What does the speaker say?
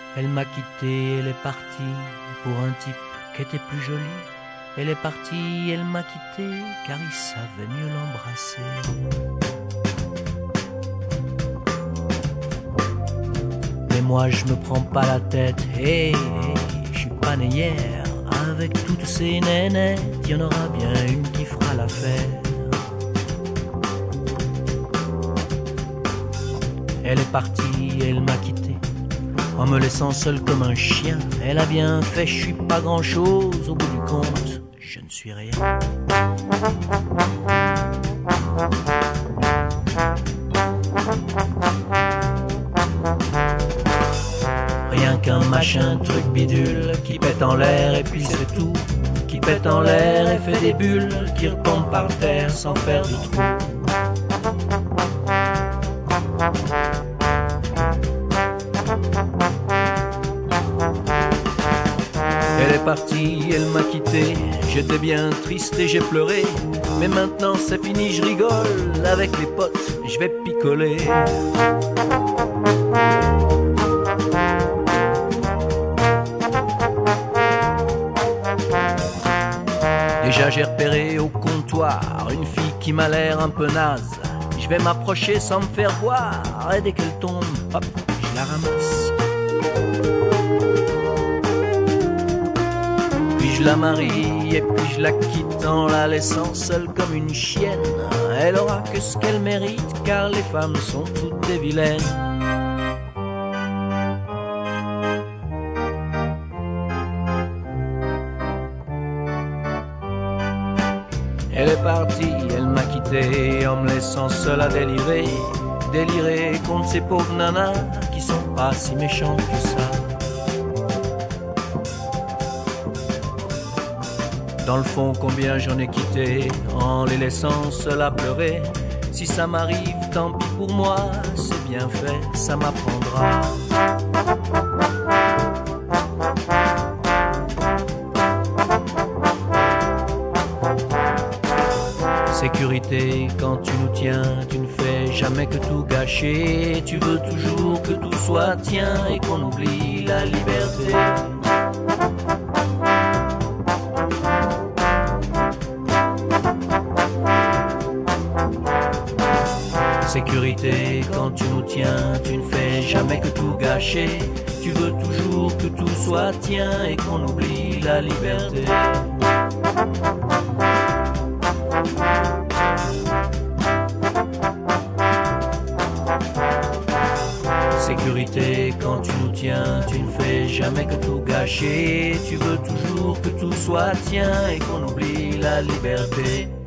Elle m'a quitté, elle est partie pour un type qui était plus joli. Elle est partie, elle m'a quitté car il savait mieux l'embrasser. Mais moi je me prends pas la tête, hey, je suis pas né hier. Avec toutes ces nénettes, y en aura bien une qui fera l'affaire. Elle est partie, elle m'a quitté, en me laissant seul comme un chien. Elle a bien fait, je suis pas grand chose, au bout du compte, je ne suis rien. Rien qu'un machin, truc bidule, qui pète en l'air et puis c'est tout. Qui pète en l'air et fait des bulles, qui retombent par terre sans faire de trou. Elle est partie, elle m'a quitté, j'étais bien triste et j'ai pleuré. Mais maintenant c'est fini, je rigole, avec les potes, je vais picoler. Déjà j'ai repéré au comptoir une fille qui m'a l'air un peu naze. Je vais m'approcher sans me faire voir, et dès qu'elle tombe, hop, je la ramasse. Puis je la marie et puis je la quitte en la laissant seule comme une chienne. Elle aura que ce qu'elle mérite car les femmes sont toutes des vilaines. Elle est partie, elle m'a quitté en me laissant seul à délirer. Délirer contre ces pauvres nanas qui sont pas si méchantes que ça. Dans le fond, combien j'en ai quitté en les laissant seuls à pleurer. Si ça m'arrive, tant pis pour moi, c'est bien fait, ça m'apprendra. Sécurité, quand tu nous tiens, tu ne fais jamais que tout gâcher. Tu veux toujours que tout soit tien et qu'on oublie la liberté. Sécurité, quand tu nous tiens, tu ne fais jamais que tout gâcher. Tu veux toujours que tout soit tien et qu'on oublie la liberté. Sécurité, quand tu nous tiens, tu ne fais jamais que tout gâcher. Tu veux toujours que tout soit tien et qu'on oublie la liberté.